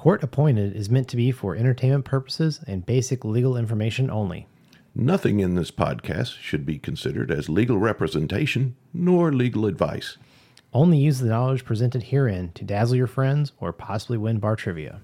Court appointed is meant to be for entertainment purposes and basic legal information only. Nothing in this podcast should be considered as legal representation nor legal advice. Only use the knowledge presented herein to dazzle your friends or possibly win bar trivia.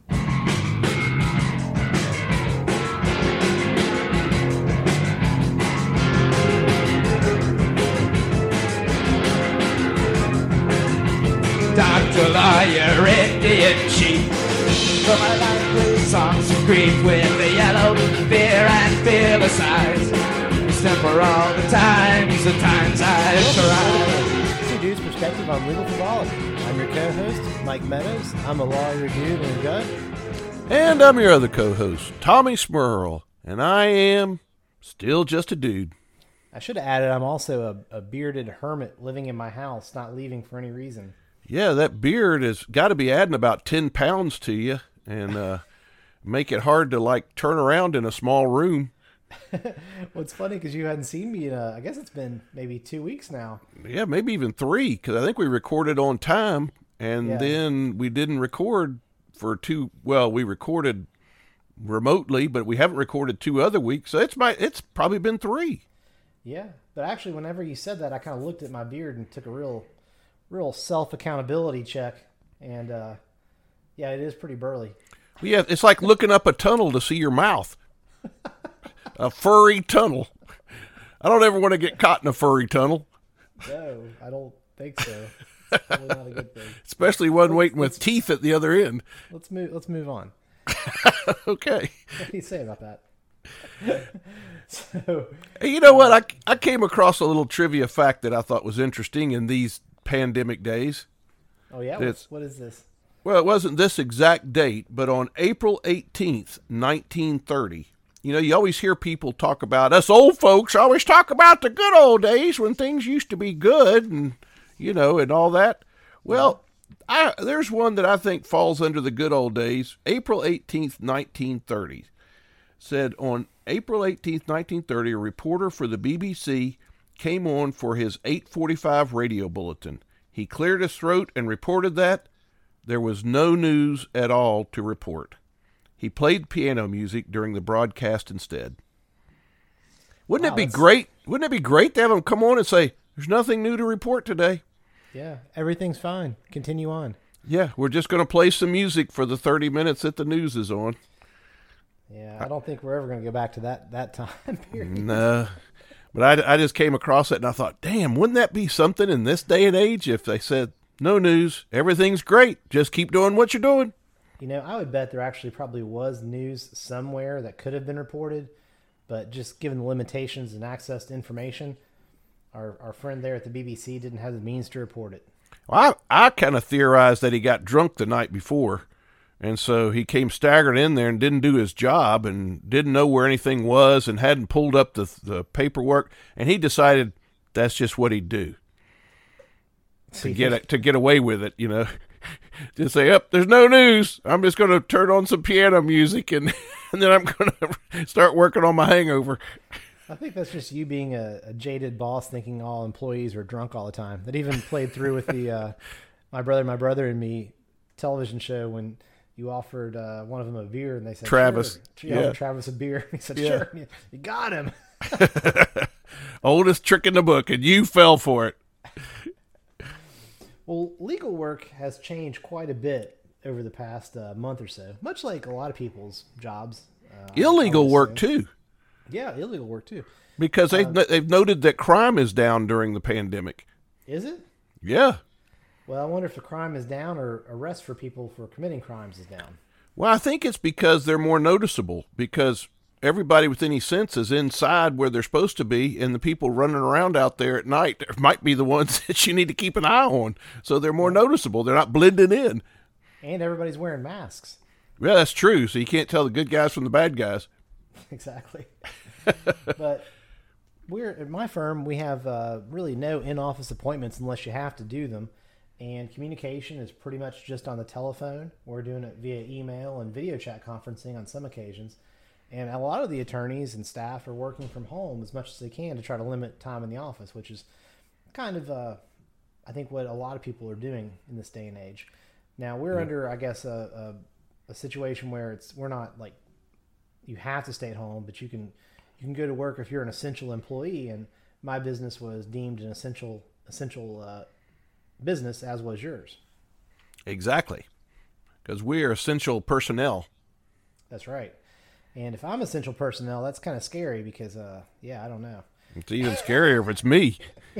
Dr. Lawyer, Indian Chief. For my likely songs of grief with the yellow fear and fearless eyes. Temper all the times I've tried. Two Dudes Perspective on Legal Frivolity. I'm your co-host, Mike Meadows. I'm a lawyer dude and a gut. And I'm your other co-host, Tommy Smurl. And I am still just a dude. I should have added I'm also a bearded hermit living in my house, not leaving for any reason. Yeah, that beard has got to be adding about 10 pounds to you and make it hard to, turn around in a small room. Well, it's funny because you hadn't seen me in, I guess it's been maybe 2 weeks now. Yeah, maybe even 3, because I think we recorded on time, and then we didn't record for we recorded remotely, but we haven't recorded 2 other weeks, so it's probably been 3. Yeah, but actually, whenever you said that, I kind of looked at my beard and took a real self-accountability check, and yeah, it is pretty burly. Yeah, it's like looking up a tunnel to see your mouth. A furry tunnel. I don't ever want to get caught in a furry tunnel. No, I don't think so. It's probably not a good thing. Especially one waiting with teeth at the other end. Let's move on. Okay. What do you say about that? So, hey, you know what? I came across a little trivia fact that I thought was interesting in these pandemic days. Oh, yeah? What is this? Well, it wasn't this exact date, but on April 18th, 1930, you always hear people talk about, us old folks always talk about the good old days when things used to be good and, and all that. Well, there's one that I think falls under the good old days. April 18th, 1930. Said on April 18th, 1930, a reporter for the BBC came on for his 8:45 radio bulletin. He cleared his throat and reported that there was no news at all to report. He played piano music during the broadcast instead. Wouldn't it be great? Wouldn't it be great to have him come on and say, "There's nothing new to report today"? Yeah, everything's fine. Continue on. Yeah, we're just going to play some music for the 30 minutes that the news is on. Yeah, I don't think we're ever going to go back to that time period. No. But I just came across it and I thought, damn, wouldn't that be something in this day and age if they said, no news, everything's great, just keep doing what you're doing? I would bet there actually probably was news somewhere that could have been reported, but just given the limitations and access to information, our friend there at the BBC didn't have the means to report it. Well, I kind of theorized that he got drunk the night before, and so he came staggering in there and didn't do his job and didn't know where anything was and hadn't pulled up the paperwork, and he decided that's just what he'd do to get away with it, Just say, there's no news. I'm just going to turn on some piano music and then I'm going to start working on my hangover. I think that's just you being a jaded boss thinking all employees are drunk all the time. That even played through with the My Brother and Me television show when you offered one of them a beer and they said, Travis. Sure. Yeah. Travis a beer. He said, sure. You got him. Oldest trick in the book, and you fell for it. Well, legal work has changed quite a bit over the past month or so, much like a lot of people's jobs. Illegal work, too. Yeah, illegal work, too. Because they've noted that crime is down during the pandemic. Is it? Yeah. Well, I wonder if the crime is down or arrest for people for committing crimes is down. Well, I think it's because they're more noticeable, because everybody with any sense is inside where they're supposed to be, and the people running around out there at night might be the ones that you need to keep an eye on. So they're more noticeable. They're not blending in. And everybody's wearing masks. Yeah, that's true. So you can't tell the good guys from the bad guys. Exactly. But at my firm, we have really no in-office appointments unless you have to do them. And communication is pretty much just on the telephone. We're doing it via email and video chat conferencing on some occasions. And a lot of the attorneys and staff are working from home as much as they can to try to limit time in the office, which is kind of, I think, what a lot of people are doing in this day and age. Now, we're under, I guess, a a situation where we're not like you have to stay at home, but you can go to work if you're an essential employee. And my business was deemed an essential business, as was yours. Exactly, because we are essential personnel. That's right. And if I'm essential personnel, that's kind of scary because, I don't know. It's even scarier if it's me.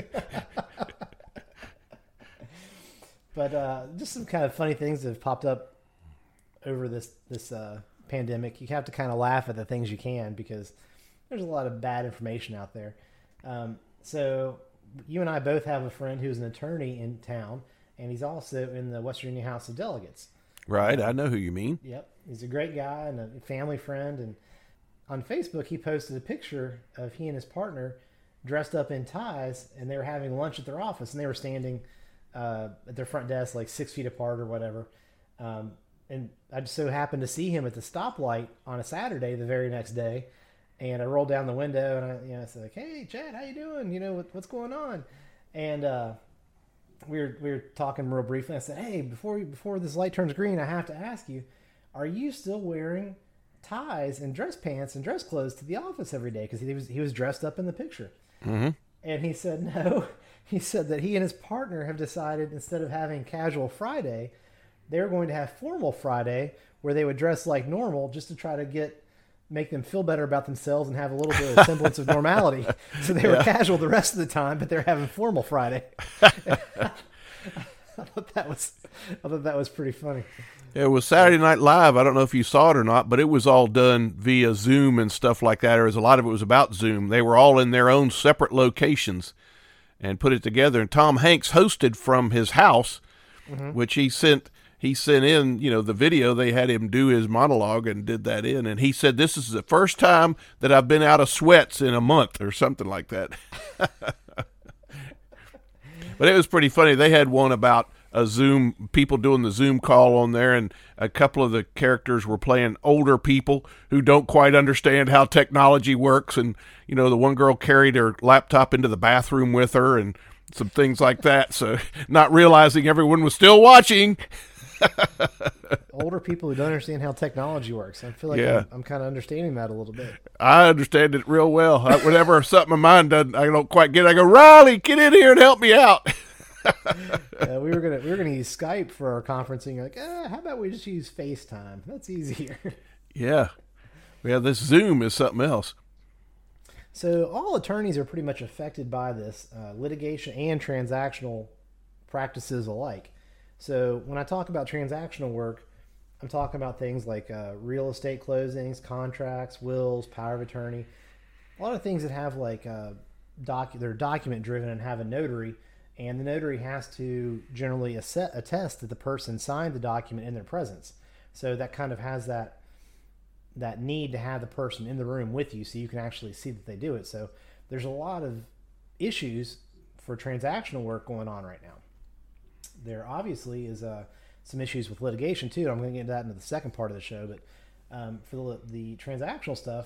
But just some kind of funny things that have popped up over this pandemic. You have to kind of laugh at the things you can because there's a lot of bad information out there. So you and I both have a friend who's an attorney in town, and he's also in the West Virginia House of Delegates. Right, I know who you mean. Yep, he's a great guy and a family friend. And on Facebook, he posted a picture of he and his partner dressed up in ties, and they were having lunch at their office, and they were standing at their front desk like 6 feet apart or whatever. And I just so happened to see him at the stoplight on a Saturday the very next day. And I rolled down the window and I said, like, "Hey, Chad, how you doing? What's going on?" And we were talking real briefly. I said, "Hey, before this light turns green, I have to ask you, are you still wearing ties and dress pants and dress clothes to the office every day?" Because he was dressed up in the picture. Mm-hmm. And he said no. He said that he and his partner have decided instead of having casual Friday, they're going to have formal Friday where they would dress like normal just to try to make them feel better about themselves and have a little bit of semblance of normality. So they were casual the rest of the time, but they're having formal Friday. I thought that was pretty funny. It was Saturday Night Live. I don't know if you saw it or not, but it was all done via Zoom and stuff like that. Or a lot of it was about Zoom. They were all in their own separate locations and put it together. And Tom Hanks hosted from his house, which he sent in, the video. They had him do his monologue and did that in. And he said, "This is the first time that I've been out of sweats in a month," or something like that. But it was pretty funny. They had one about people doing the Zoom call on there, and a couple of the characters were playing older people who don't quite understand how technology works. And, the one girl carried her laptop into the bathroom with her and some things like that. So not realizing everyone was still watching. Older people who don't understand how technology works. I feel like I'm kind of understanding that a little bit. I understand it real well. Whenever something of mine I don't quite get, I go, "Riley, get in here and help me out." We were gonna use Skype for our conferencing. You're like, how about we just use FaceTime? That's easier. Yeah. This Zoom is something else. So all attorneys are pretty much affected by this, litigation and transactional practices alike. So when I talk about transactional work, I'm talking about things like real estate closings, contracts, wills, power of attorney, a lot of things that have like they're document driven and have a notary, and the notary has to generally attest that the person signed the document in their presence. So that kind of has that need to have the person in the room with you so you can actually see that they do it. So there's a lot of issues for transactional work going on right now. There obviously is some issues with litigation too. I'm going to get into that into the second part of the show. But for the transactional stuff,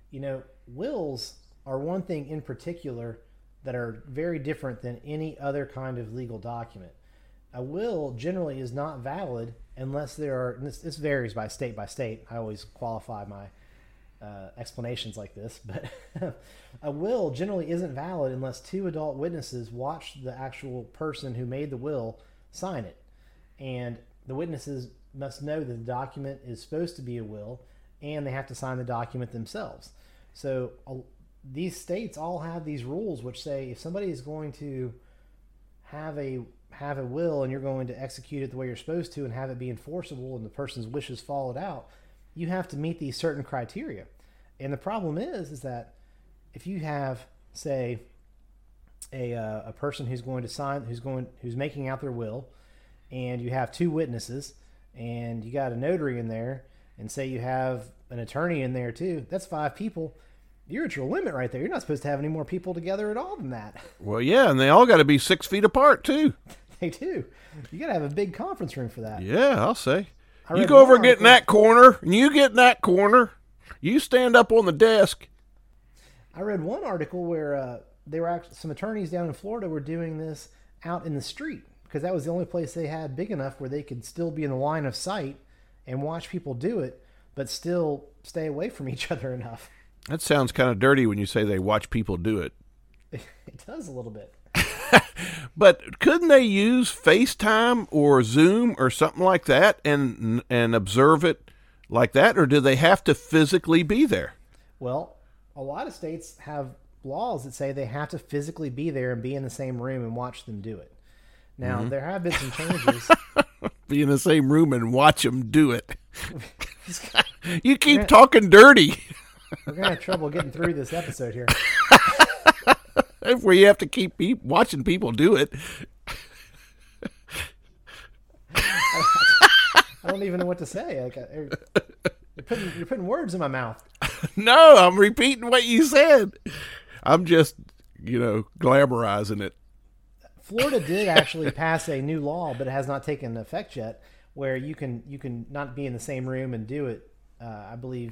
wills are one thing in particular that are very different than any other kind of legal document. A will generally is not valid unless this varies by state. I always qualify my explanations like this, but a will generally isn't valid unless two adult witnesses watch the actual person who made the will sign it. And the witnesses must know that the document is supposed to be a will, and they have to sign the document themselves. So these states all have these rules which say if somebody is going to have a will and you're going to execute it the way you're supposed to and have it be enforceable and the person's wishes followed out, you have to meet these certain criteria. And the problem is that if you have, say, a person who's going to sign, who's making out their will, and you have two witnesses, and you got a notary in there, and say you have an attorney in there too, that's 5 people. You're at your limit right there. You're not supposed to have any more people together at all than that. Well, yeah, and they all got to be 6 feet apart too. They do. You got to have a big conference room for that. Yeah, I'll say. You go over and get in that corner, and you get in that corner. You stand up on the desk. I read one article where some attorneys down in Florida were doing this out in the street because that was the only place they had big enough where they could still be in the line of sight and watch people do it, but still stay away from each other enough. That sounds kind of dirty when you say they watch people do it. It does a little bit. But couldn't they use FaceTime or Zoom or something like that and observe it like that, or do they have to physically be there? Well, a lot of states have laws that say they have to physically be there and be in the same room and watch them do it. Now, there have been some changes. Be in the same room and watch them do it. You keep talking dirty. We're going to have trouble getting through this episode here. Where you have to keep watching people do it. I don't even know what to say. Like, you're putting words in my mouth. No, I'm repeating what you said. I'm just, glamorizing it. Florida did actually pass a new law, but it has not taken effect yet, where you can not be in the same room and do it. I believe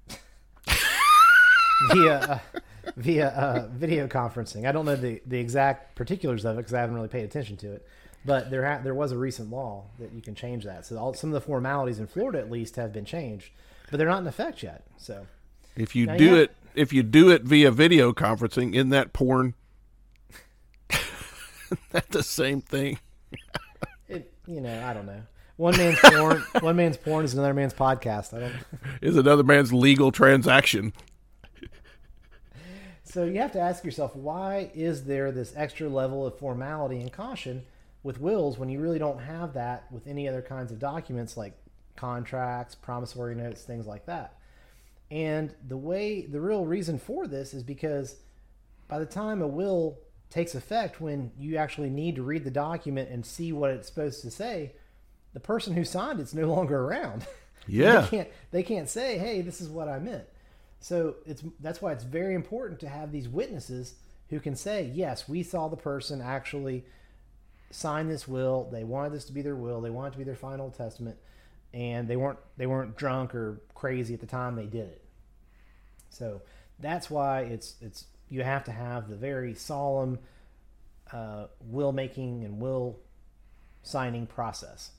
via video conferencing. I don't know the exact particulars of it because I haven't really paid attention to it. But there was a recent law that you can change that. So some of the formalities in Florida at least have been changed, but they're not in effect yet. So if you do it via video conferencing, isn't that porn? That's the same thing. I don't know. One man's porn is another man's podcast. Is another man's legal transaction. So you have to ask yourself, why is there this extra level of formality and caution with wills when you really don't have that with any other kinds of documents like contracts, promissory notes, things like that? And the real reason for this is because by the time a will takes effect, when you actually need to read the document and see what it's supposed to say, the person who signed it's no longer around. Yeah. They can't say, hey, this is what I meant. So that's why it's very important to have these witnesses who can say, yes, we saw the person actually sign this will. They wanted this to be their will. They wanted it to be their final testament, and they weren't drunk or crazy at the time they did it. So that's why it's you have to have the very solemn will making and will signing process.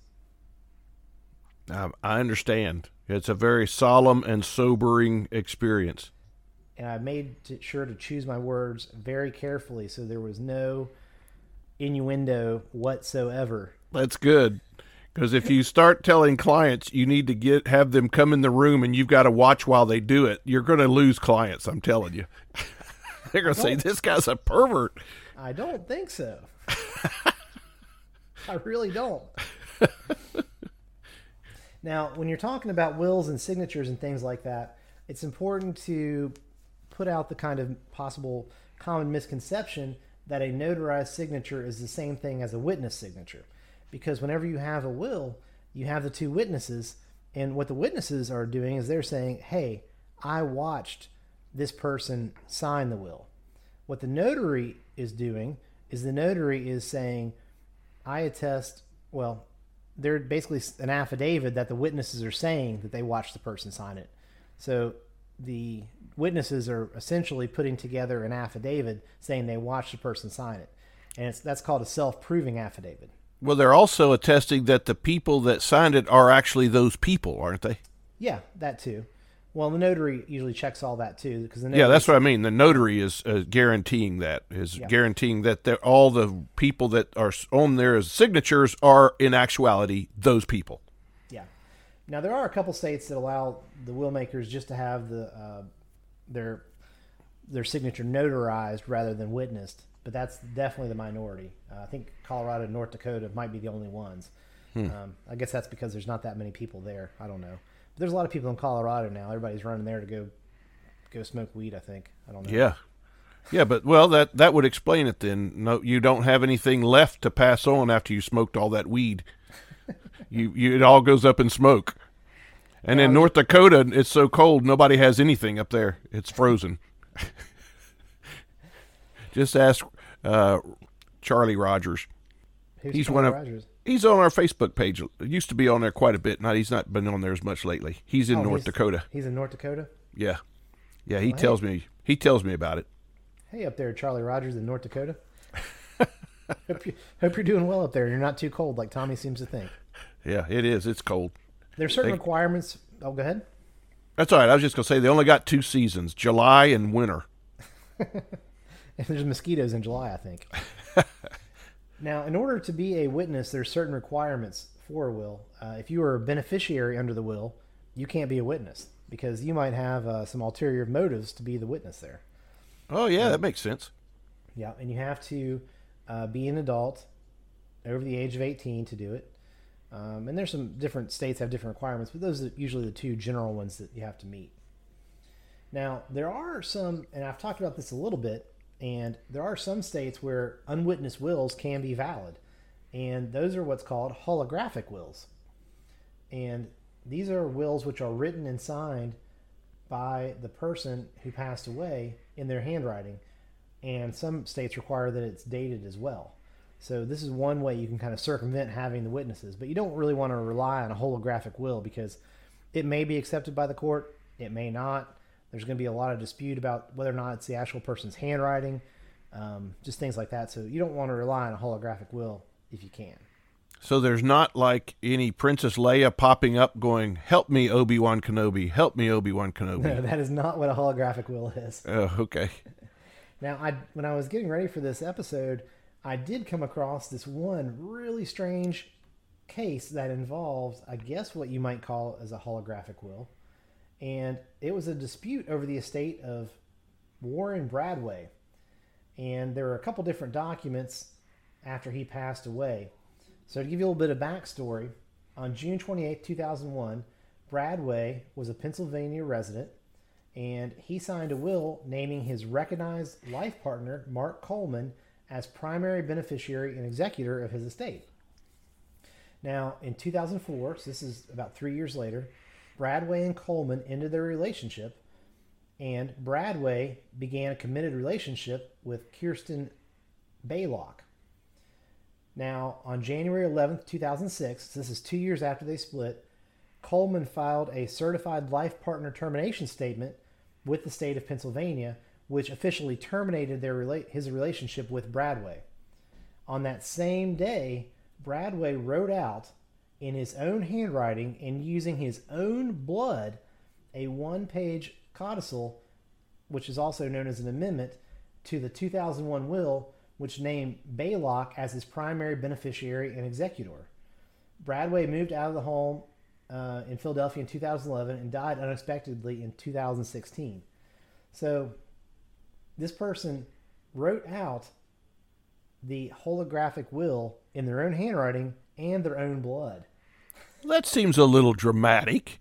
I understand. It's a very solemn and sobering experience. And I made sure to choose my words very carefully so there was no innuendo whatsoever. That's good. Because if you start telling clients you need to have them come in the room and you've got to watch while they do it, you're going to lose clients, I'm telling you. They're going to say, this guy's a pervert. I don't think so. I really don't. Now, when you're talking about wills and signatures and things like that, it's important to put out the kind of possible common misconception that a notarized signature is the same thing as a witness signature. Because whenever you have a will, you have the two witnesses, and what the witnesses are doing is they're saying, hey, I watched this person sign the will. What the notary is doing is the notary is saying, I attest, well, they're basically an affidavit that the witnesses are saying that they watched the person sign it. So the witnesses are essentially putting together an affidavit saying they watched the person sign it. And that's called a self-proving affidavit. Well, they're also attesting that the people that signed it are actually those people, aren't they? Yeah, that too. Well, the notary usually checks all that too, because yeah, that's what I mean. The notary is guaranteeing that, guaranteeing that all the people that are on there as signatures are in actuality those people. Yeah. Now there are a couple states that allow the will makers just to have their signature notarized rather than witnessed, but that's definitely the minority. I think Colorado and North Dakota might be the only ones. I guess that's because there's not that many people there. I don't know. But there's a lot of people in Colorado now. Everybody's running there to go smoke weed, I think. I don't know. Yeah. Yeah, but well, that would explain it then. No, you don't have anything left to pass on after you smoked all that weed. It all goes up in smoke. And in North Dakota, it's so cold, nobody has anything up there. It's frozen. Just ask Charlie Rogers. Who's Charlie Rogers? He's on our Facebook page. Used to be on there quite a bit. He's not been on there as much lately. He's in North Dakota. He's in North Dakota? Yeah. Yeah, he tells me about it. Hey up there, Charlie Rogers in North Dakota. Hope you're doing well up there and you're not too cold like Tommy seems to think. Yeah, it is. It's cold. There's certain requirements. Oh, go ahead. That's all right. I was just going to say they only got 2 seasons, July and winter. And there's mosquitoes in July, I think. Now, in order to be a witness, there's certain requirements for a will. If you are a beneficiary under the will, you can't be a witness because you might have some ulterior motives to be the witness there. Oh, yeah, that makes sense. Yeah, and you have to be an adult over the age of 18 to do it. And there's some different states have different requirements, but those are usually the 2 general ones that you have to meet. Now, there are some, and I've talked about this a little bit, and there are some states where unwitnessed wills can be valid. And those are what's called holographic wills. And these are wills which are written and signed by the person who passed away in their handwriting. And some states require that it's dated as well. So this is one way you can kind of circumvent having the witnesses. But you don't really want to rely on a holographic will because it may be accepted by the court. It may not. There's going to be a lot of dispute about whether or not it's the actual person's handwriting, just things like that. So you don't want to rely on a holographic will if you can. So there's not like any Princess Leia popping up going, "Help me, Obi-Wan Kenobi. Help me, Obi-Wan Kenobi." No, that is not what a holographic will is. Oh, okay. Now, when I was getting ready for this episode, I did come across this one really strange case that involves, I guess, what you might call as a holographic will. And it was a dispute over the estate of Warren Bradway. And there were a couple different documents after he passed away. So to give you a little bit of backstory, on June 28, 2001, Bradway was a Pennsylvania resident, and he signed a will naming his recognized life partner, Mark Coleman, as primary beneficiary and executor of his estate. Now, in 2004, so this is about 3 years later, Bradway and Coleman ended their relationship, and Bradway began a committed relationship with Kirsten Baylock. Now, on January 11th, 2006, this is 2 years after they split, Coleman filed a certified life partner termination statement with the state of Pennsylvania, which officially terminated his relationship with Bradway. On that same day, Bradway wrote out in his own handwriting and using his own blood a 1-page codicil, which is also known as an amendment to the 2001 will, which named Baylock as his primary beneficiary and executor. Bradway moved out of the home in Philadelphia in 2011 and died unexpectedly in 2016. So this person wrote out the holographic will in their own handwriting and their own blood. That seems a little dramatic.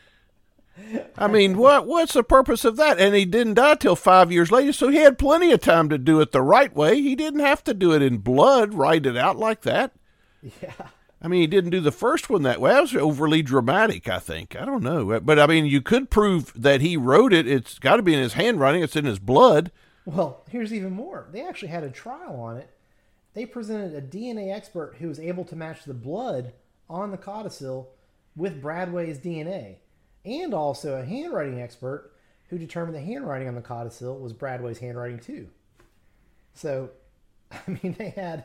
I mean, what's the purpose of that? And he didn't die till 5 years later, so he had plenty of time to do it the right way. He didn't have to do it in blood, write it out like that. Yeah. I mean, he didn't do the first one that way. That was overly dramatic, I think. I don't know. But, I mean, you could prove that he wrote it. It's got to be in his handwriting. It's in his blood. Well, here's even more. They actually had a trial on it. They presented a DNA expert who was able to match the blood on the codicil with Bradway's DNA, and also a handwriting expert who determined the handwriting on the codicil was Bradway's handwriting too. So, I mean, they had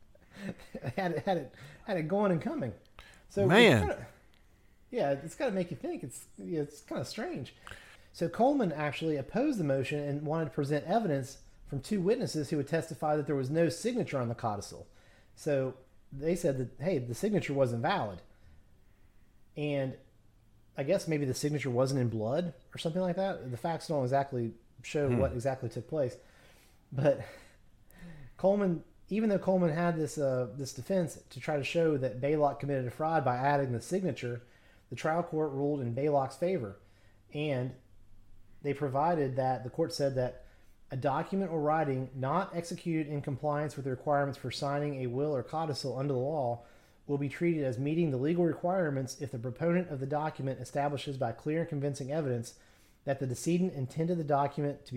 it going and coming. So, man, it's got to make you think. It's kind of strange. So Coleman actually opposed the motion and wanted to present evidence from 2 witnesses who would testify that there was no signature on the codicil. So they said that, hey, the signature wasn't valid. And I guess maybe the signature wasn't in blood or something like that. The facts don't exactly show what exactly took place. But Coleman, even though Coleman had this defense to try to show that Baylock committed a fraud by adding the signature, the trial court ruled in Baylock's favor. And they provided that the court said that a document or writing not executed in compliance with the requirements for signing a will or codicil under the law will be treated as meeting the legal requirements if the proponent of the document establishes by clear and convincing evidence that the decedent intended the document or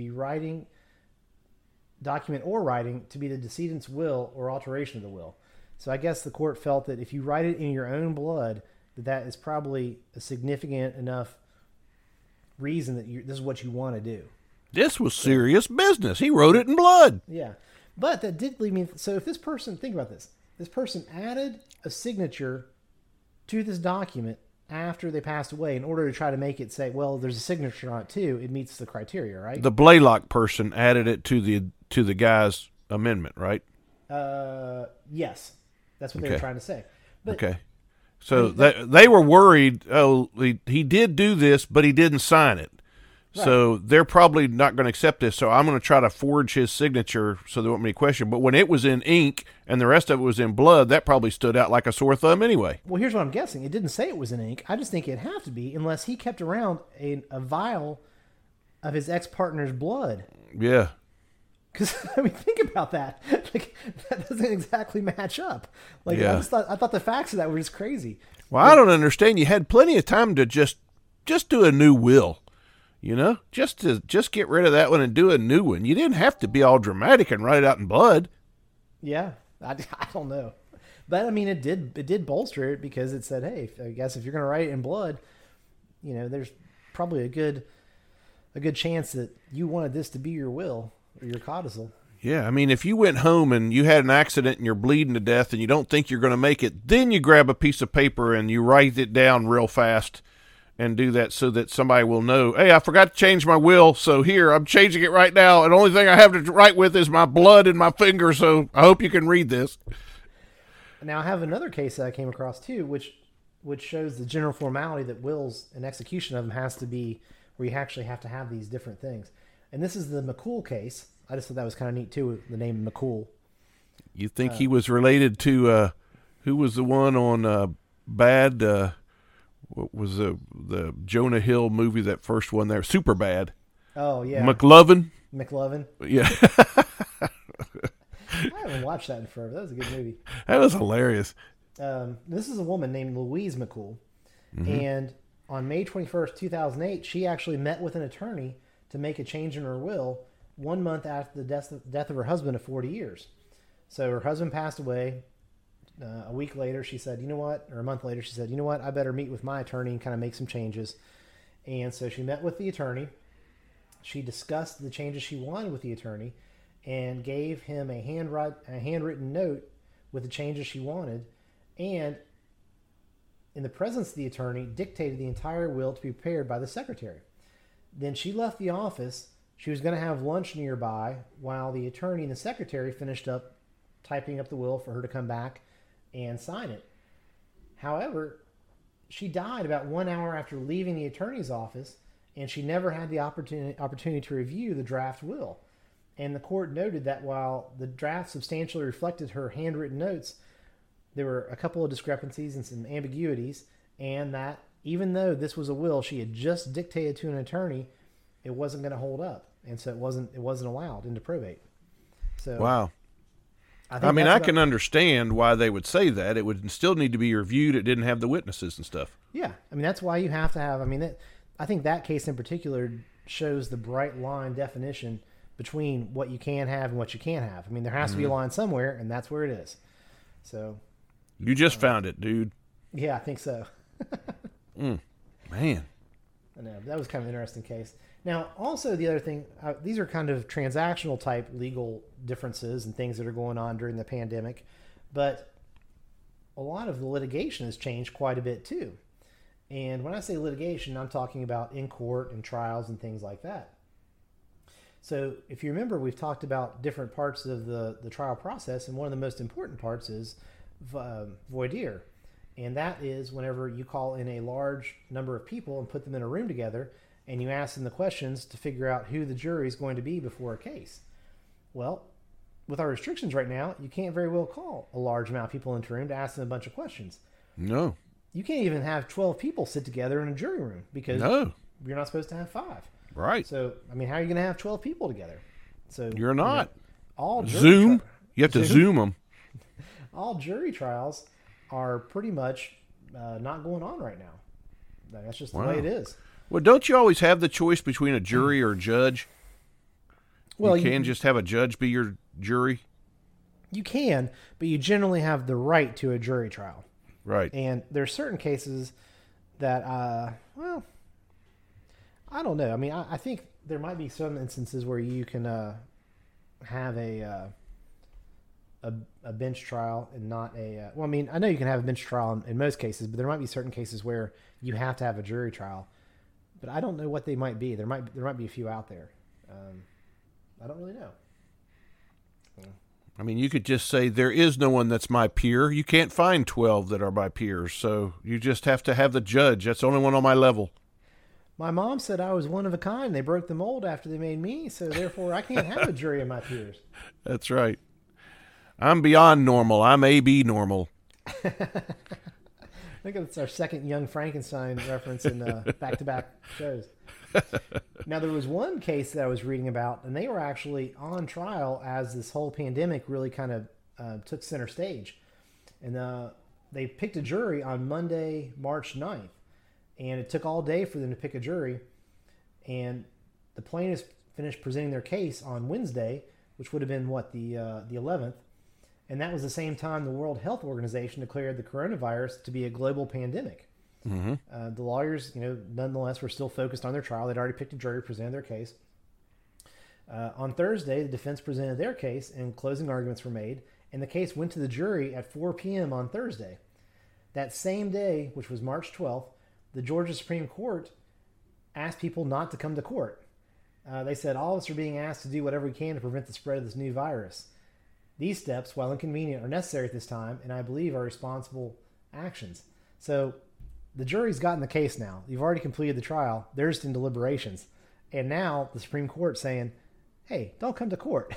writing to be the decedent's will or alteration of the will. So I guess the court felt that if you write it in your own blood, that is probably a significant enough reason that this is what you want to do. This was serious business. He wrote it in blood. Yeah. But that did leave me... So if this person... Think about this. This person added a signature to this document after they passed away in order to try to make it say, well, there's a signature on it too. It meets the criteria, right? The Blaylock person added it to the guy's amendment, right? Yes, that's what they were trying to say. But, okay. So they were worried, he did do this, but he didn't sign it. Right. So they're probably not going to accept this. So I'm going to try to forge his signature so there won't be any question. But when it was in ink and the rest of it was in blood, that probably stood out like a sore thumb anyway. Well, here's what I'm guessing. It didn't say it was in ink. I just think it'd have to be unless he kept around a vial of his ex-partner's blood. Yeah. Because, I mean, think about that. Like, that doesn't exactly match up. Like, yeah. I thought the facts of that were just crazy. Well, I don't understand. You had plenty of time to just do a new will, you know, just get rid of that one and do a new one. You didn't have to be all dramatic and write it out in blood. Yeah, I don't know, but I mean, it did bolster it because it said, hey, I guess if you're going to write it in blood, you know, there's probably a good chance that you wanted this to be your will. Or your codicil. Yeah, I mean, if you went home and you had an accident and you're bleeding to death and you don't think you're going to make it, then you grab a piece of paper and you write it down real fast and do that so that somebody will know, hey, I forgot to change my will, so here, I'm changing it right now, and the only thing I have to write with is my blood and my finger, so I hope you can read this. Now, I have another case that I came across, too, which shows the general formality that wills and execution of them has to be where you actually have to have these different things. And this is the McCool case. I just thought that was kind of neat, too, the name McCool. You think he was related to, who was the one on Bad, what was the Jonah Hill movie, that first one there, Superbad? Oh, yeah. McLovin? Yeah. I haven't watched that in forever. That was a good movie. That was hilarious. This is a woman named Louise McCool. Mm-hmm. And on May 21st, 2008, she actually met with an attorney to make a change in her will 1 month after the death of her husband of 40 years. So her husband passed away. A week later, she said, you know what? Or a month later, she said, you know what? I better meet with my attorney and kind of make some changes. And so she met with the attorney. She discussed the changes she wanted with the attorney and gave him a handwritten note with the changes she wanted. And in the presence of the attorney, dictated the entire will to be prepared by the secretary. Then she left the office. She was going to have lunch nearby while the attorney and the secretary finished up typing up the will for her to come back and sign it. However, she died about 1 hour after leaving the attorney's office, and she never had the opportunity to review the draft will. And the court noted that while the draft substantially reflected her handwritten notes, there were a couple of discrepancies and some ambiguities, and that even though this was a will she had just dictated to an attorney, it wasn't going to hold up, and so it wasn't allowed into probate. So wow. I mean, I can understand why they would say that. It would still need to be reviewed. It didn't have the witnesses and stuff. Yeah, I mean, that's why you have to have. I mean, I think that case in particular shows the bright line definition between what you can have and what you can't have. I mean, there has to be a line somewhere, and that's where it is. So you just found it, dude. Yeah, I think so. Man, I know that was kind of an interesting case. Now, also the other thing, these are kind of transactional type legal differences and things that are going on during the pandemic, but a lot of the litigation has changed quite a bit too. And when I say litigation, I'm talking about in court and trials and things like that. So if you remember, we've talked about different parts of the trial process, and one of the most important parts is voir dire. And that is whenever you call in a large number of people and put them in a room together, and you ask them the questions to figure out who the jury is going to be before a case. Well, with our restrictions right now, you can't very well call a large amount of people into a room to ask them a bunch of questions. No. You can't even have 12 people sit together in a jury room because you're not supposed to have 5. Right. So, I mean, how are you going to have 12 people together? So you're not. All Zoom. You have to Zoom them. All jury trials are pretty much not going on right now. That's just the way it is. Well, don't you always have the choice between a jury or a judge? Well, you can just have a judge be your jury? You can, but you generally have the right to a jury trial. Right. And there are certain cases that, well, I don't know. I mean, I think there might be some instances where you can have a a bench trial and not a well, I mean, I know you can have a bench trial in most cases, but there might be certain cases where you have to have a jury trial. But I don't know what they might be. There might be a few out there. I don't really know. I mean, you could just say there is no one that's my peer. You can't find 12 that are my peers, so you just have to have the judge. That's the only one on my level. My mom said I was one of a kind. They broke the mold after they made me, so therefore I can't have a jury of my peers. That's right. I'm beyond normal. I'm AB normal. I think that's our second Young Frankenstein reference in back-to-back shows. Now, there was one case that I was reading about, and they were actually on trial as this whole pandemic really kind of took center stage. And they picked a jury on Monday, March 9th. And it took all day for them to pick a jury. And the plaintiffs finished presenting their case on Wednesday, which would have been, the 11th. And that was the same time the World Health Organization declared the coronavirus to be a global pandemic. Mm-hmm. The lawyers, nonetheless, were still focused on their trial. They'd already picked a jury, presented their case. On Thursday, the defense presented their case, and closing arguments were made. And the case went to the jury at 4 p.m. on Thursday. That same day, which was March 12th, the Georgia Supreme Court asked people not to come to court. They said, all of us are being asked to do whatever we can to prevent the spread of this new virus. These steps, while inconvenient, are necessary at this time, and I believe are responsible actions. So the jury's gotten the case now. You've already completed the trial. They're just in deliberations. And now the Supreme Court's saying, hey, don't come to court.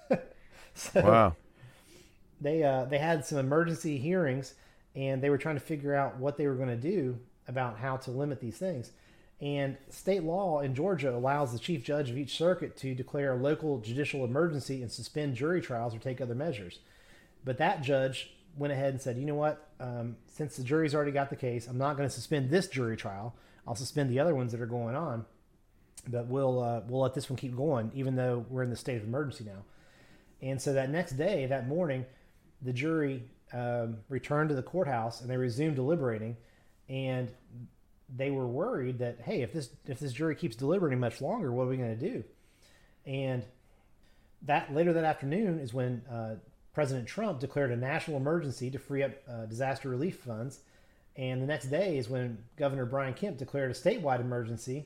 So wow. They had some emergency hearings, and they were trying to figure out what they were going to do about how to limit these things. And state law in Georgia allows the chief judge of each circuit to declare a local judicial emergency and suspend jury trials or take other measures. But that judge went ahead and said, you know what, since the jury's already got the case, I'm not going to suspend this jury trial. I'll suspend the other ones that are going on. But we'll let this one keep going, even though we're in the state of emergency now. And so that next day, that morning, the jury returned to the courthouse and they resumed deliberating. And they were worried that, hey, if this jury keeps deliberating much longer, what are we going to do? And that later that afternoon is when President Trump declared a national emergency to free up disaster relief funds. And the next day is when Governor Brian Kemp declared a statewide emergency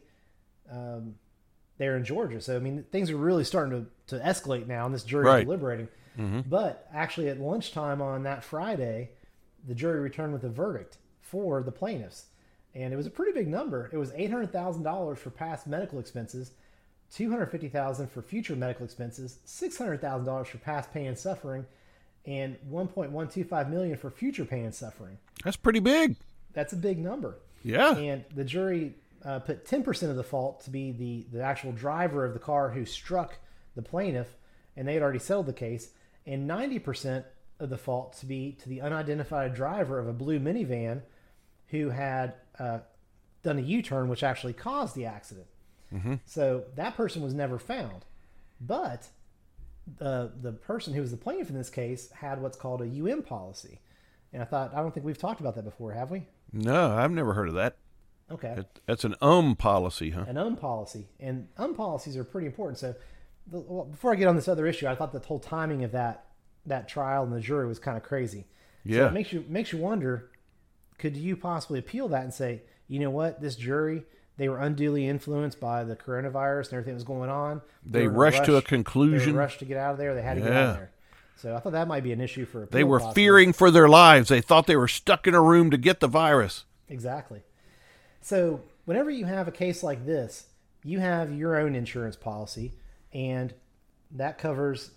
there in Georgia. So, I mean, things are really starting to escalate now, and this jury is deliberating. Mm-hmm. But actually at lunchtime on that Friday, the jury returned with a verdict for the plaintiffs. And it was a pretty big number. It was $800,000 for past medical expenses, $250,000 for future medical expenses, $600,000 for past pain and suffering, and $1.125 million for future pain and suffering. That's pretty big. That's a big number. Yeah. And the jury put 10% of the fault to be the actual driver of the car who struck the plaintiff, and they had already settled the case, and 90% of the fault to be to the unidentified driver of a blue minivan who had done a U-turn, which actually caused the accident. Mm-hmm. So that person was never found. But the person who was the plaintiff in this case had what's called a UM policy. And I don't think we've talked about that before, have we? No, I've never heard of that. Okay. That's an policy, huh? An policy. And policies are pretty important. So before I get on this other issue, I thought the whole timing of that trial and the jury was kind of crazy. Yeah. So it makes you wonder, could you possibly appeal that and say, you know what, this jury, they were unduly influenced by the coronavirus and everything that was going on. They rushed to a conclusion. They rushed to get out of there. They had to get out of there. So I thought that might be an issue for appeal. They were fearing for their lives. They thought they were stuck in a room to get the virus. Exactly. So whenever you have a case like this, you have your own insurance policy, and that covers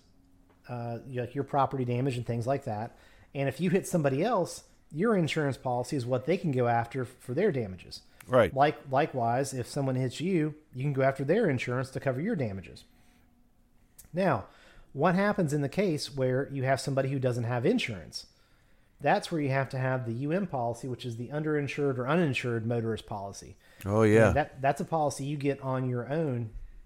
your property damage and things like that. And if you hit somebody else, your insurance policy is what they can go after for their damages. Right. Likewise, if someone hits you, you can go after their insurance to cover your damages. Now, what happens in the case where you have somebody who doesn't have insurance? That's where you have to have the UM policy, which is the underinsured or uninsured motorist policy. Oh, yeah. And that's a policy you get on your own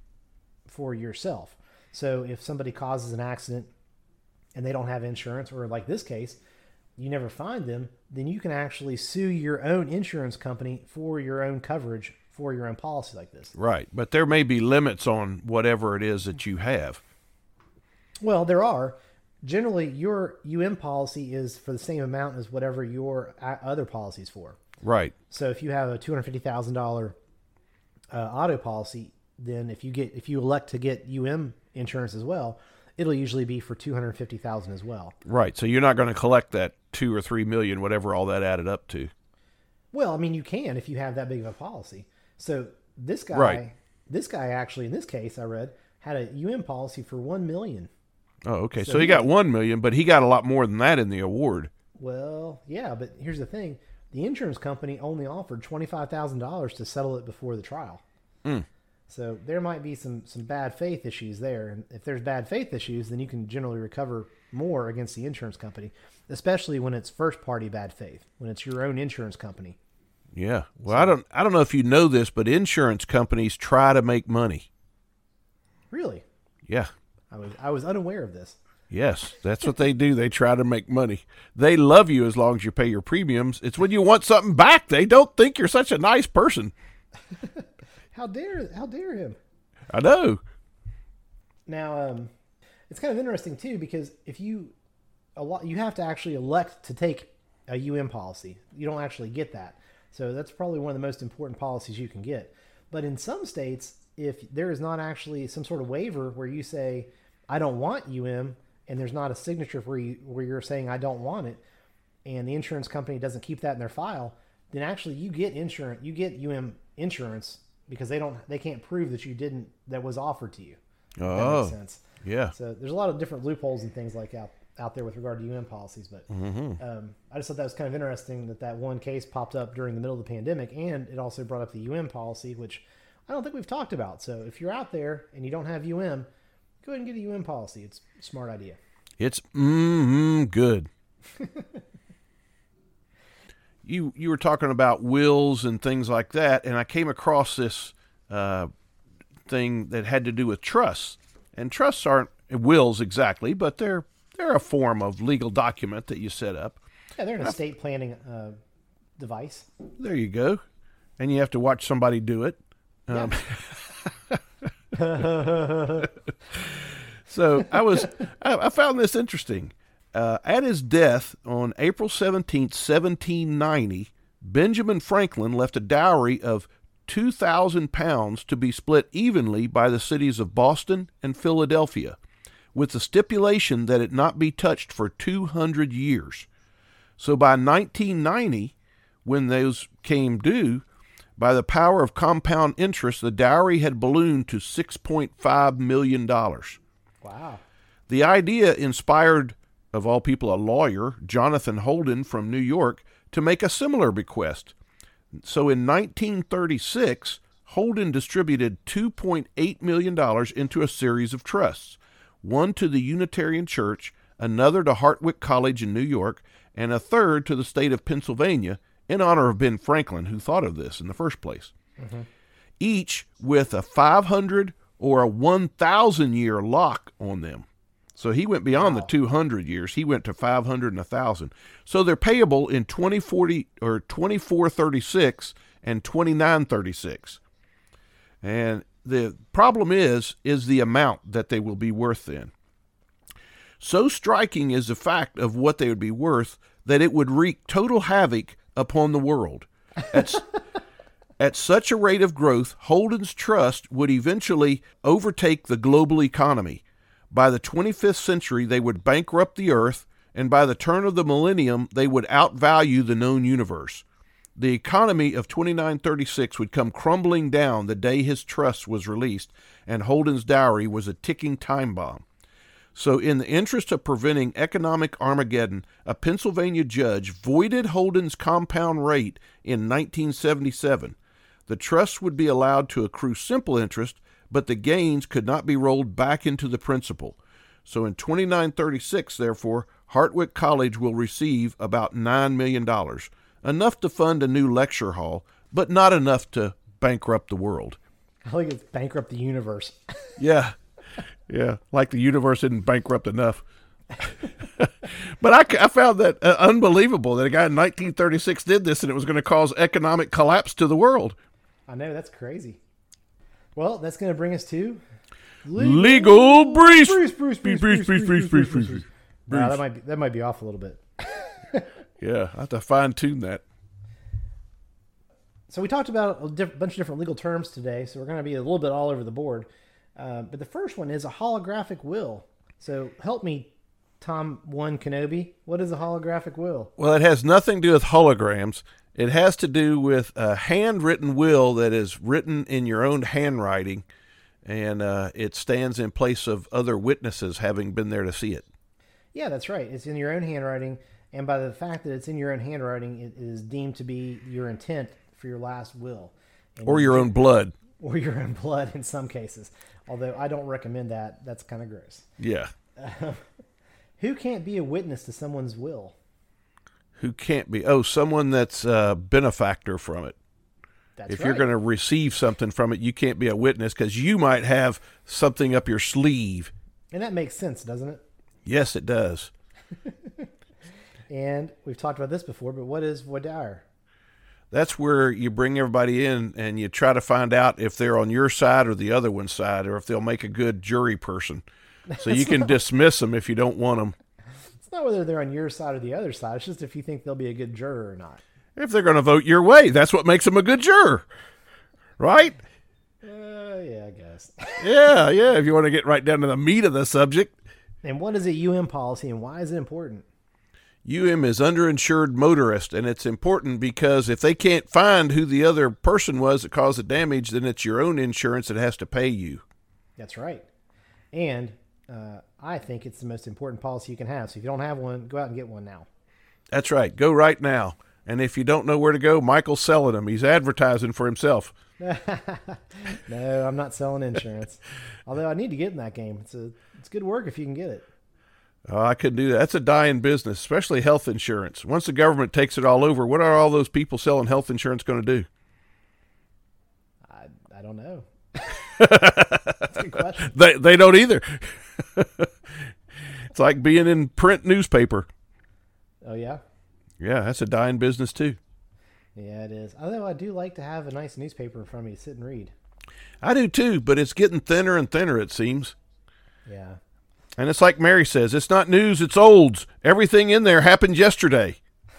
for yourself. So if somebody causes an accident and they don't have insurance, or like this case, you never find them, then you can actually sue your own insurance company for your own coverage for your own policy like this. Right. But there may be limits on whatever it is that you have. Well, there are, generally your UM policy is for the same amount as whatever your other policy's for. Right. So if you have a $250,000 auto policy, then if you elect to get UM insurance as well, it'll usually be for $250,000 as well. Right. So you're not going to collect that 2 or 3 million, whatever all that added up to. Well, I mean, you can if you have that big of a policy. So this guy, Right. This guy actually, in this case, I read, had a UM policy for $1 million. Oh, okay. So he got 1 million, but he got a lot more than that in the award. Well, yeah, but here's the thing: the insurance company only offered $25,000 to settle it before the trial. So there might be some bad faith issues there, and if there's bad faith issues, then you can generally recover more against the insurance company, especially when it's first party bad faith, when it's your own insurance company. Yeah. Well, I don't know if you know this, but insurance companies try to make money. Really? Yeah. I was unaware of this. Yes, that's what they do. They try to make money. They love you as long as you pay your premiums. It's when you want something back, they don't think you're such a nice person. How dare him? I know. Now, it's kind of interesting too, because if you have to actually elect to take a UM policy. You don't actually get that. So that's probably one of the most important policies you can get. But in some states, if there is not actually some sort of waiver where you say, I don't want UM, and there's not a signature where you're saying I don't want it, and the insurance company doesn't keep that in their file, then actually you get UM insurance because they can't prove that was offered to you. Oh, that makes sense. Yeah. So there's a lot of different loopholes and things like out there with regard to UM policies, but I just thought that was kind of interesting that one case popped up during the middle of the pandemic, and it also brought up the UM policy, which I don't think we've talked about. So if you're out there and you don't have UM, go ahead and get a UM policy. It's a smart idea. It's good. You were talking about wills and things like that, and I came across this thing that had to do with trusts. And trusts aren't wills exactly, but they're a form of legal document that you set up. Yeah, they're an estate planning device. There you go. And you have to watch somebody do it. Yeah. So I found this interesting. At his death on April 17th, 1790, Benjamin Franklin left a dowry of 2,000 pounds to be split evenly by the cities of Boston and Philadelphia, with the stipulation that it not be touched for 200 years. So by 1990, when those came due, by the power of compound interest, the dowry had ballooned to $6.5 million. Wow. The idea inspired, of all people, a lawyer, Jonathan Holden from New York, to make a similar bequest. So in 1936, Holden distributed $2.8 million into a series of trusts, one to the Unitarian Church, another to Hartwick College in New York, and a third to the state of Pennsylvania, in honor of Ben Franklin, who thought of this in the first place. Mm-hmm. Each with a 500 or a 1,000-year lock on them. So he went beyond the 200 years. He went to 500 and 1,000. So they're payable in 2040 or 2436 and 2936. And the problem is the amount that they will be worth then. So striking is the fact of what they would be worth that it would wreak total havoc upon the world. At such a rate of growth, Holden's trust would eventually overtake the global economy. By the 25th century, they would bankrupt the earth, and by the turn of the millennium, they would outvalue the known universe. The economy of 2936 would come crumbling down the day his trust was released, and Holden's dowry was a ticking time bomb. So in the interest of preventing economic Armageddon, a Pennsylvania judge voided Holden's compound rate in 1977. The trust would be allowed to accrue simple interest, but the gains could not be rolled back into the principal. So in 2936, therefore, Hartwick College will receive about $9 million, enough to fund a new lecture hall, but not enough to bankrupt the world. I think it's bankrupt the universe. Yeah. Yeah, like the universe isn't bankrupt enough. But I found that unbelievable that a guy in 1936 did this, and it was going to cause economic collapse to the world. I know, that's crazy. Well, that's going to bring us to Legal Briefs. Bruce. That might be off a little bit. Yeah, I have to fine tune that. So we talked about a bunch of different legal terms today, so we're going to be a little bit all over the board. But the first one is a holographic will. So help me, Tom One Kenobi. What is a holographic will? Well, it has nothing to do with holograms. It has to do with a handwritten will that is written in your own handwriting, and it stands in place of other witnesses having been there to see it. Yeah, that's right. It's in your own handwriting, and by the fact that it's in your own handwriting, it is deemed to be your intent for your last will. And Or your own blood. Or your own blood in some cases. Although I don't recommend that. That's kind of gross. Yeah. Who can't be a witness to someone's will? Who can't be? Oh, someone that's a benefactor from it. That's if right. you're going to receive something from it, you can't be a witness because you might have something up your sleeve. And that makes sense, doesn't it? Yes, it does. And we've talked about this before, but what is voir dire? That's where you bring everybody in and you try to find out if they're on your side or the other one's side, or if they'll make a good jury person. So you can dismiss them if you don't want them. It's not whether they're on your side or the other side. It's just if you think they'll be a good juror or not. If they're going to vote your way, that's what makes them a good juror. Right? Yeah, I guess. Yeah. If you want to get right down to the meat of the subject. And what is a UM policy and why is it important? UM is underinsured motorist, and it's important because if they can't find who the other person was that caused the damage, then it's your own insurance that has to pay you. That's right. And I think it's the most important policy you can have. So if you don't have one, go out and get one now. That's right. Go right now. And if you don't know where to go, Michael's selling them. He's advertising for himself. No, I'm not selling insurance. Although I need to get in that game. It's good work if you can get it. Oh, I couldn't do that. That's a dying business, especially health insurance. Once the government takes it all over, what are all those people selling health insurance going to do? I don't know. That's a good question. They don't either. It's like being in print newspaper. Oh, yeah? Yeah, that's a dying business too. Yeah, it is. Although I do like to have a nice newspaper in front of me to sit and read. I do too, but it's getting thinner and thinner, it seems. Yeah. And it's like Mary says, it's not news, it's olds. Everything in there happened yesterday.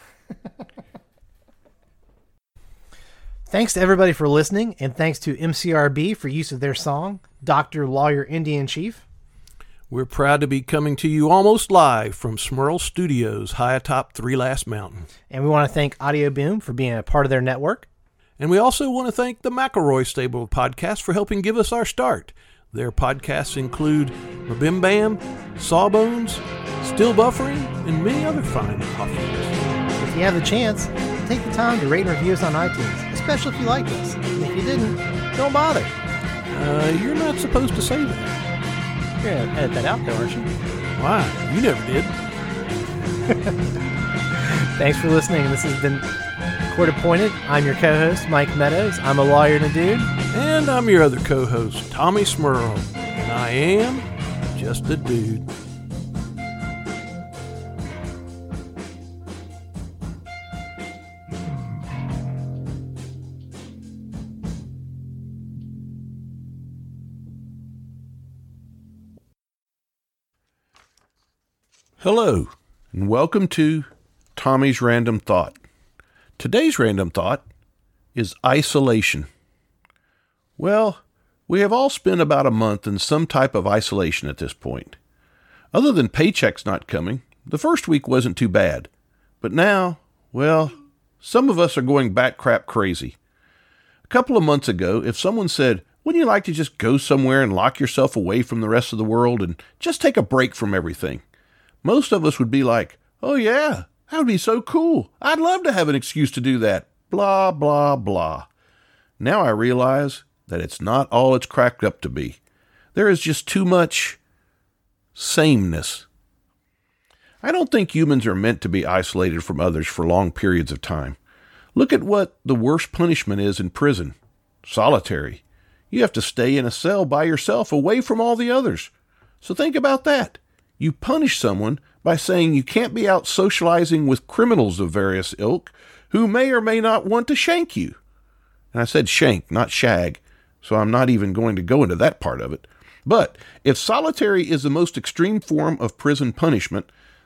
Thanks to everybody for listening, and thanks to MCRB for use of their song, Dr. Lawyer Indian Chief. We're proud to be coming to you almost live from Smurl Studios, high atop Three Last Mountain. And we want to thank Audio Boom for being a part of their network. And we also want to thank the McElroy stable of podcasts for helping give us our start. Their podcasts include Mabim Bam, Sawbones, Still Buffering, and many other fine offerings. If you have the chance, take the time to rate and review us on iTunes, especially if you liked us. And if you didn't, don't bother. You're not supposed to say that. You're going to edit that out, though, aren't you? Why? You never did. Thanks for listening. This has been Court Appointed. I'm your co-host, Mike Meadows. I'm a lawyer and a dude. And I'm your other co-host, Tommy Smurl. And I am just a dude. Hello, and welcome to Tommy's Random Thought. Today's random thought is isolation. Well, we have all spent about a month in some type of isolation at this point. Other than paychecks not coming, the first week wasn't too bad. But now, well, some of us are going bat crap crazy. A couple of months ago, if someone said, wouldn't you like to just go somewhere and lock yourself away from the rest of the world and just take a break from everything? Most of us would be like, oh yeah, that would be so cool. I'd love to have an excuse to do that. Blah, blah, blah. Now I realize that it's not all it's cracked up to be. There is just too much sameness. I don't think humans are meant to be isolated from others for long periods of time. Look at what the worst punishment is in prison. Solitary. You have to stay in a cell by yourself away from all the others. So think about that. You punish someone by saying you can't be out socializing with criminals of various ilk who may or may not want to shank you. And I said shank, not shag, so I'm not even going to go into that part of it. But if solitary is the most extreme form of prison punishment,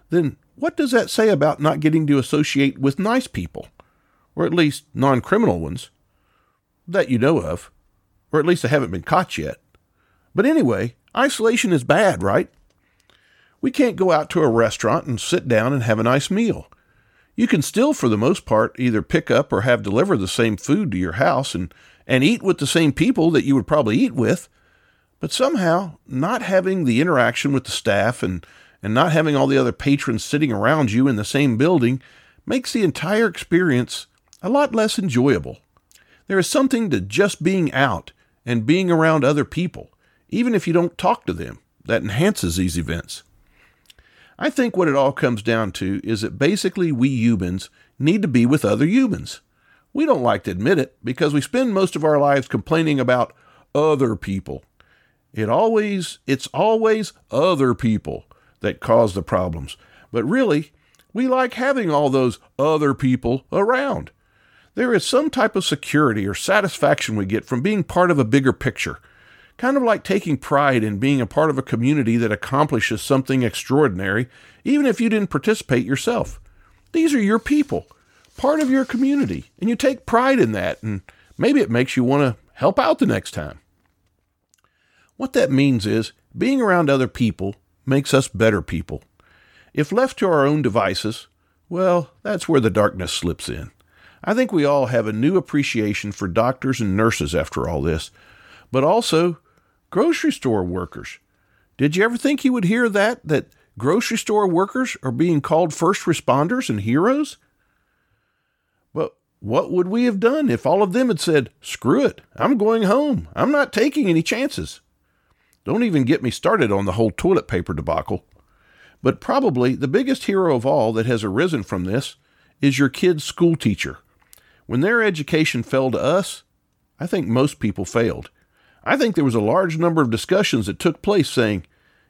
then what does that say about not getting to associate with nice people, or at least non-criminal ones, that you know of, or at least they haven't been caught yet? But anyway, isolation is bad, right? We can't go out to a restaurant and sit down and have a nice meal. You can still, for the most part, either pick up or have delivered the same food to your house and eat with the same people that you would probably eat with, but somehow not having the interaction with the staff and not having all the other patrons sitting around you in the same building makes the entire experience a lot less enjoyable. There is something to just being out and being around other people, even if you don't talk to them, that enhances these events. I think what it all comes down to is that basically we humans need to be with other humans. We don't like to admit it because we spend most of our lives complaining about other people. It's always other people that cause the problems. But really, we like having all those other people around. There is some type of security or satisfaction we get from being part of a bigger picture. Kind of like taking pride in being a part of a community that accomplishes something extraordinary, even if you didn't participate yourself. These are your people, part of your community, and you take pride in that, and maybe it makes you want to help out the next time. What that means is being around other people makes us better people. If left to our own devices, well, that's where the darkness slips in. I think we all have a new appreciation for doctors and nurses after all this, but also grocery store workers. Did you ever think you would hear that grocery store workers are being called first responders and heroes? But what would we have done if all of them had said, "Screw it, I'm going home. I'm not taking any chances"? Don't even get me started on the whole toilet paper debacle. But probably the biggest hero of all that has arisen from this is your kid's school teacher. When their education fell to us, I think most people failed. I think there was a large number of discussions that took place saying,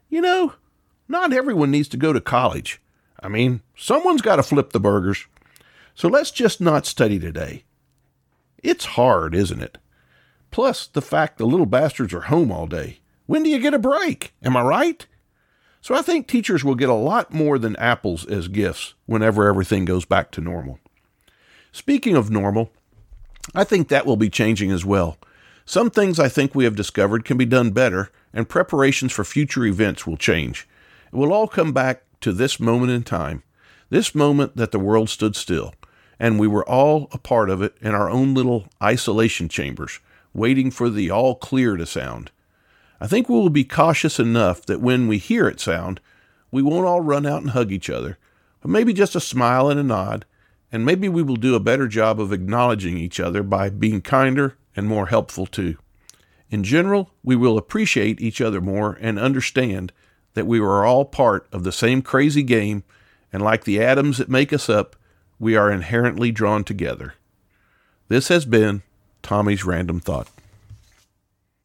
not everyone needs to go to college. I mean, someone's got to flip the burgers. So let's just not study today. It's hard, isn't it? Plus the fact the little bastards are home all day. When do you get a break? Am I right? So I think teachers will get a lot more than apples as gifts whenever everything goes back to normal. Speaking of normal, I think that will be changing as well. Some things I think we have discovered can be done better, and preparations for future events will change. It will all come back to this moment in time, this moment that the world stood still, and we were all a part of it in our own little isolation chambers, waiting for the all clear to sound. I think we will be cautious enough that when we hear it sound, we won't all run out and hug each other, but maybe just a smile and a nod, and maybe we will do a better job of acknowledging each other by being kinder and more helpful too. In general, we will appreciate each other more and understand that we are all part of the same crazy game, and like the atoms that make us up, we are inherently drawn together. This has been Tommy's Random Thought.